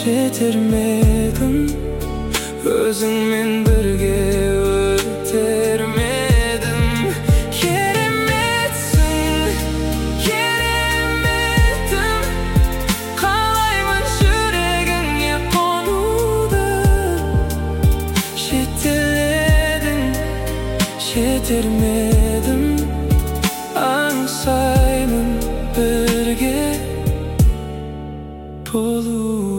жетермедім, өзіңмен бірге өтермедім. Кереметсің, кереметім, қалаймын жүрегіңе қонуды. Жетеледің, жетермедім, аңсаймын бірге болу.